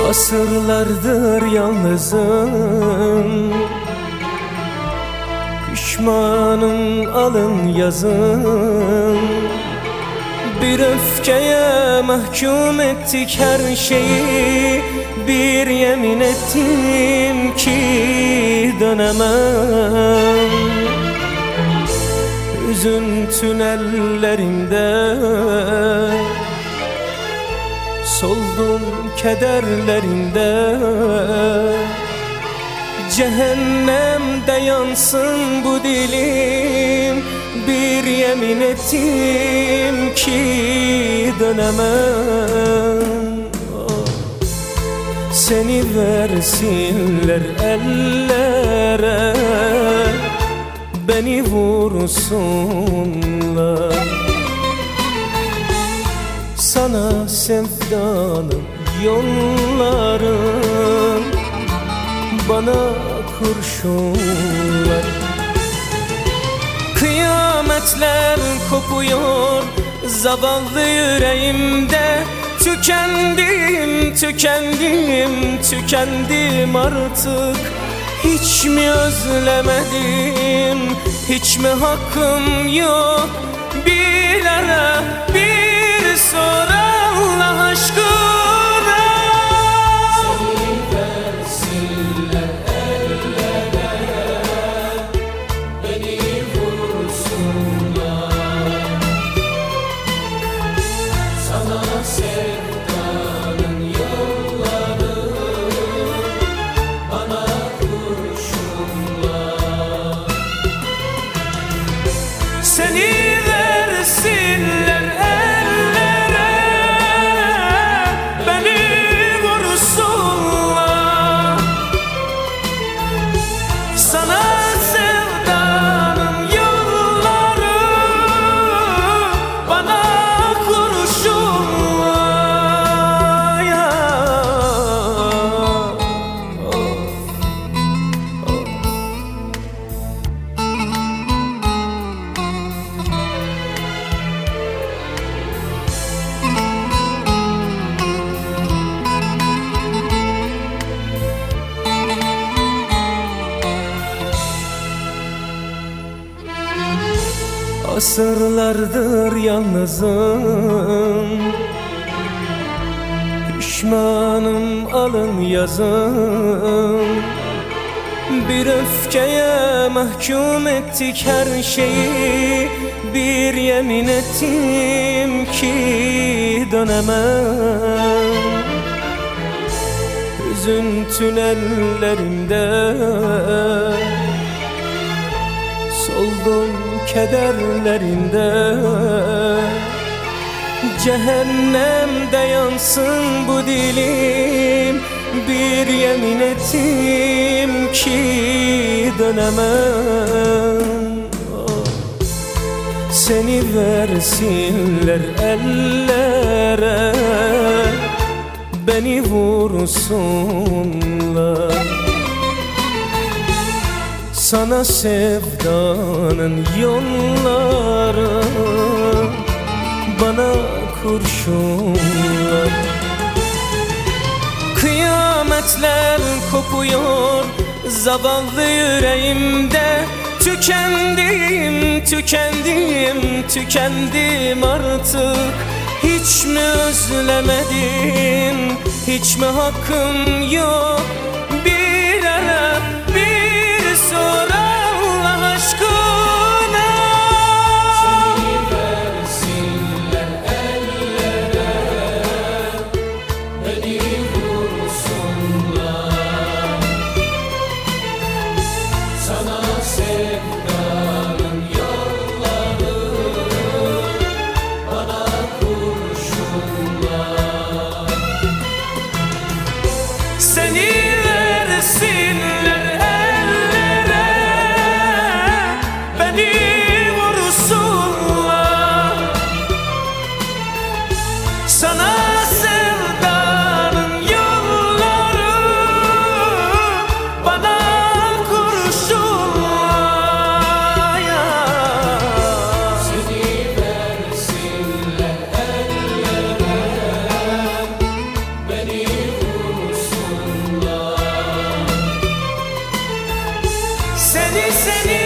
Asırlardır yalnızım, pişmanım alın yazım. Bir öfkeye mahkum ettik her şeyi, bir yemin ettim ki dönemem. Üzüntün ellerinde soldum kederlerinde. Cehennemde yansın bu dilim, bir yemin ettim ki dönemem. Seni versinler ellere, beni vursunlar. Sana sevdanım yollarım, bana kurşunlar. Kıyametler kopuyor zavallı yüreğimde. Tükendim, tükendim, tükendim artık. Hiç mi özlemedim, hiç mi hakkım yok? Bir ara, bir sor Allah aşkına. Seni versinler ellere, beni vursunlar. Sana sevdanın yolları, bana kurşunlar. Seni versinler ellere, beni vursunlar. Sana sevdanın yolları, bana kurşunlar. Ya. Asırlardır yalnızım, pişmanım alın yazım. Bir öfkeye mahkum ettik her şeyi, bir yemin ettim ki dönemem. Üzüntün ellerimde soldum kederlerinde. Cehennemde yansın bu dilim, bir yemin ettim ki dönemem. Seni versinler ellere, beni vursunlar. Sana sevdanın yolları, bana kurşunlar. Kıyametler kopuyor zavallı yüreğimde. Tükendim, tükendim, tükendim artık. Hiç mi özlemedim, hiç mi hakkım yok? Bir ara, bir sor Allah aşkına. Seni versinler ellere, beni vursunlar. Sana sevdanın yolları, bana kurşunlar. Seni Seni